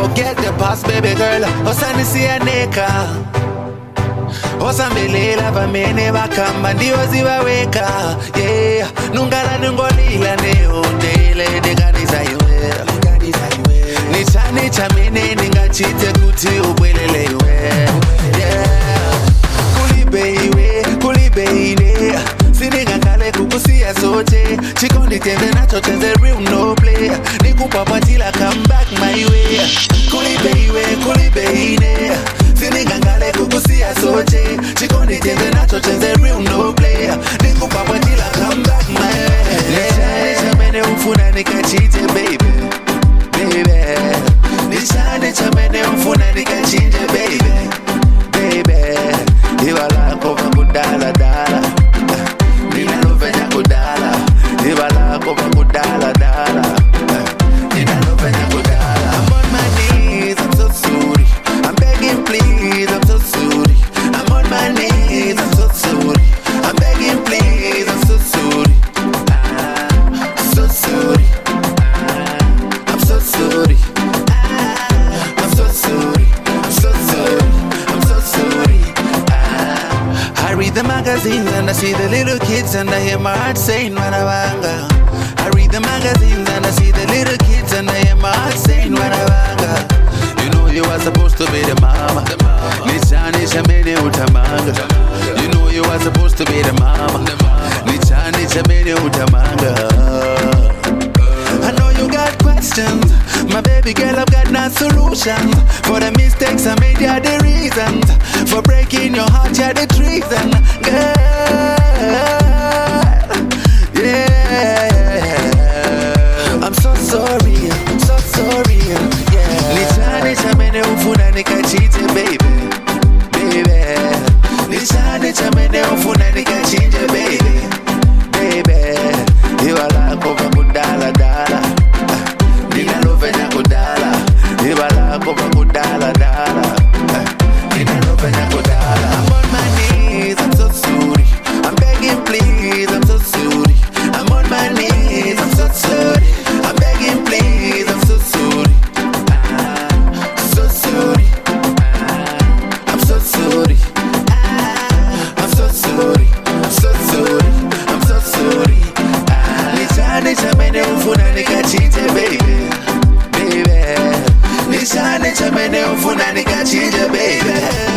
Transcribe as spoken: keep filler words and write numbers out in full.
Forget the past, baby girl. Osanisianeka. Osambelela vamene vakamba ndiwo zivaweka. Yeah, nungala nungolila neondele dekaniza iwe. Nichani chamene ningachite kuti ubwelele iwe. Yeah, kulibe iwe, kulibe ine. Siningangale kukusiya sote. Chikondi tenze nacho tenze real no play. Nikupapatila come back my way. Kulibe iwe, kulibe ine. Siningangale kukusiya sote. Chikondi tenze nacho tenze real no play. Nikupapatila come back my way. Nichane chamene ufuna nikachite baby. Baby. Nichane chamene ufuna nikachite baby. Baby. Iwa lako vakudala dala. Nina lovenya kudala. Iwa lako vakudala dala. Nina lovenya kudala. I'm on my knees, I'm so sorry. I'm begging please, I'm so sorry. I'm on my knees, I'm so sorry. I'm begging please, I'm so sorry. Ah, so sorry. Ah, I'm so sorry. Ah, I'm so sorry. I'm so sorry. I'm so sorry. Ah, I read the magazines and I see the little kids and I hear my heart saying Wanawanga. I read the magazines and I see the little kids and I hear my heart saying Wanawanga. You know you are supposed to be the mama. Nichani chamene utamanga. You know you are supposed to be the mama. Nichani chamene utamanga. I know you got questions, my baby girl. I've got no solutions for the mistakes I made. You're the reasons for breaking your heart. You're the treason, girl. Yeah, I'm so sorry. I'm so sorry. Yeah. Nichane chamene ufuna nikachite baby, baby. Nichane chamene ufuna nikachite baby, baby. Iwa lako vakudala dala. Nina lovenya kudala. Iwa lako vakudala dala. Nina lovenya kudala. I'm on my knees, I'm so sorry. I'm begging please, I'm so sorry. I'm on my knees, I'm so sorry. I'm begging please, I'm so sorry. Ah, so sorry. Ah, I'm so sorry. Ah, I'm so sorry. I'm so sorry. I'm so sorry. Ah, nichane chamene ufuna nikachite baby, baby. Nichane chamene ufuna nikachite baby.